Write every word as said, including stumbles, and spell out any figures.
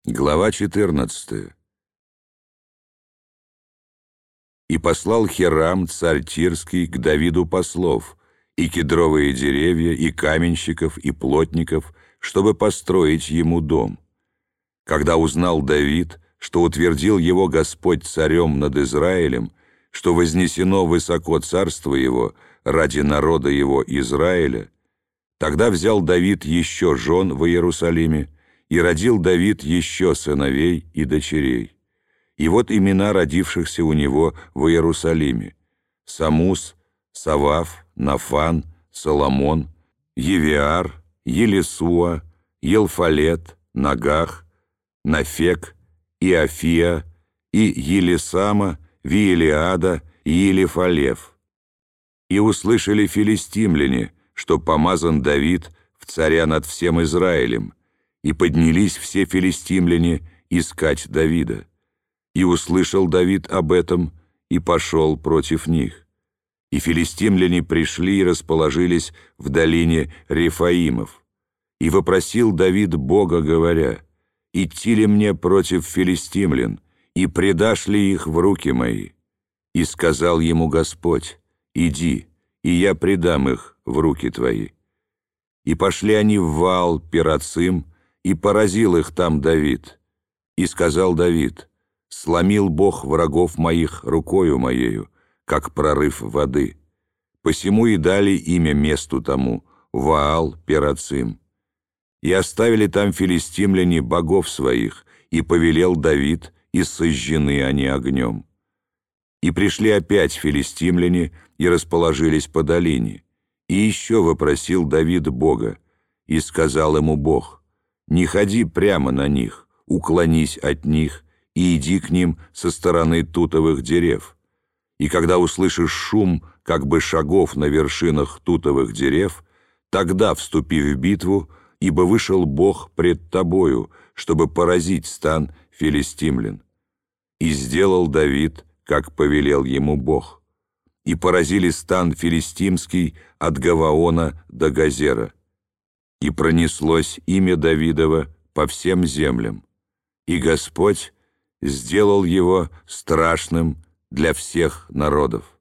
Глава четырнадцатая. «И послал Хирам, царь Тирский, к Давиду послов, и кедровые деревья, и каменщиков, и плотников, чтобы построить ему дом. Когда узнал Давид, что утвердил его Господь царем над Израилем, что вознесено высоко царство его ради народа его Израиля, тогда взял Давид еще жен во Иерусалиме, и родил Давид еще сыновей и дочерей. И вот имена родившихся у него в Иерусалиме: Самус, Савав, Нафан, Соломон, Евиар, Елисуа, Елфалет, Нагах, Нафек, Иофия, и Елисама, Виелиада и Елифалев. И услышали филистимляне, что помазан Давид в царя над всем Израилем, и поднялись все филистимляне искать Давида. И услышал Давид об этом, и пошел против них. И филистимляне пришли и расположились в долине Рефаимов. И вопросил Давид Бога, говоря: «Идти ли мне против филистимлян, и предашь ли их в руки мои?» И сказал ему Господь: «Иди, и я предам их в руки твои». И пошли они в Ваал-Перацим, и поразил их там Давид. И сказал Давид: «Сломил Бог врагов моих рукою моею, как прорыв воды». Посему и дали имя месту тому Ваал-Перацим. И оставили там филистимляне богов своих, и повелел Давид, и сожжены они огнем. И пришли опять филистимляне, и расположились по долине. И еще вопросил Давид Бога, и сказал ему Бог: «Не ходи прямо на них, уклонись от них, и иди к ним со стороны тутовых дерев. И когда услышишь шум, как бы шагов на вершинах тутовых дерев, тогда вступи в битву, ибо вышел Бог пред тобою, чтобы поразить стан филистимлян». И сделал Давид, как повелел ему Бог. И поразили стан филистимский от Гаваона до Газера. И пронеслось имя Давидова по всем землям, и Господь сделал его страшным для всех народов.